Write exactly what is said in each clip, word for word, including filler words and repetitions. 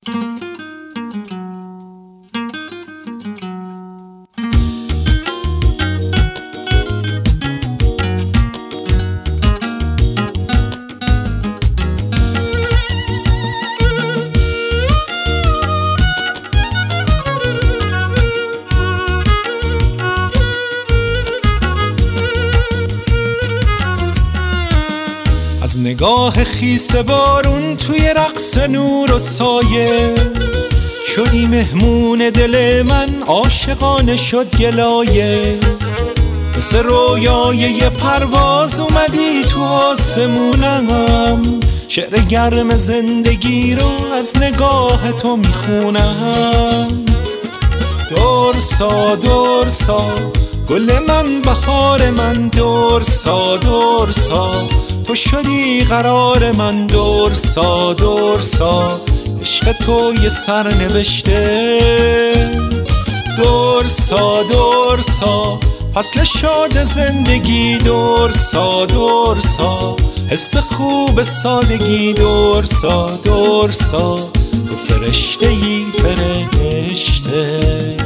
از نگاه خیس بارون توی رقص نور و سایه شدی مهمون دل من، عاشقانه شد گلایه. مثل رویای یه پرواز اومدی تو آسمونم، شعر گرم زندگی رو از نگاه تو میخونم. درسا درسا گل من، بهار من، درسا درسا تو شدی قرار من. درسا درسا عشق تو یه سر نوشته. درسا درسا فصل شاد زندگی. درسا درسا حس خوب سادگی. درسا درسا تو فرشته ای فرشته.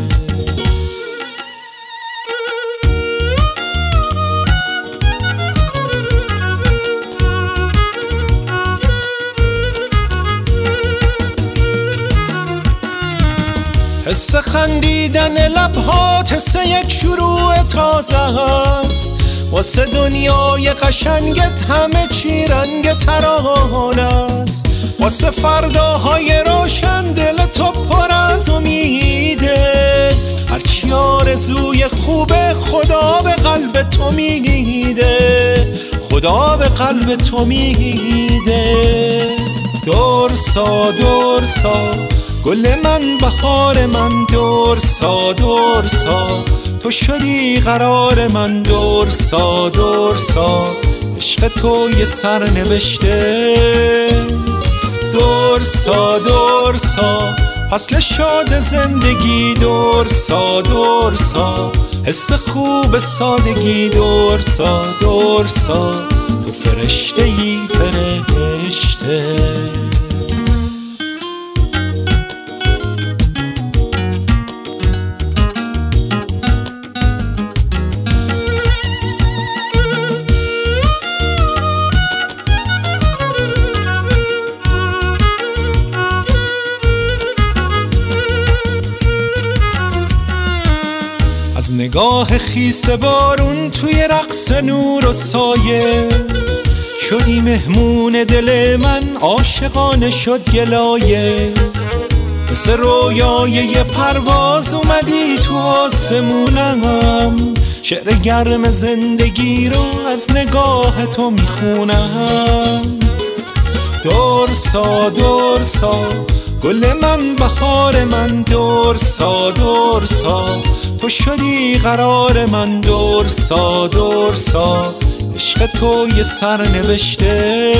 حس خندیدن لبهات حس یک شروع تازه است. واسه دنیای قشنگت همه چی رنگ ترانه است. واسه فرداهای روشن دل تو پر از امیده. هرچی آرزوی خوبه خدا به قلب تو میگیده. خدا به قلب تو میگیده. درسا درسا گل من، بهار من، درسا درسا تو شدی قرار من. درسا درسا عشق تو یه سر نوشته. درسا درسا فصل شاد زندگی. درسا درسا حس خوب سادگی. درسا درسا تو فرشته ای فرشته. از نگاه خیس بارون توی رقص نور و سایه شدی مهمون دل من، عاشقانه شد گلایه. مثل رویای یه پرواز اومدی تو آسمونم، شعر گرم زندگی رو از نگاه تو میخونم. درسا درسا گل من، بهار من، درسا درسا تو شدی قرار من. درسا درسا عشق تو یه سر نوشته.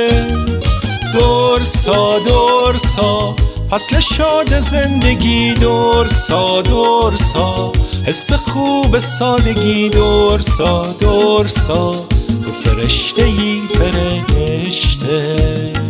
درسا درسا فصل شاد زندگی. درسا درسا حس خوب سادگی. درسا درسا تو فرشته ای فرشته.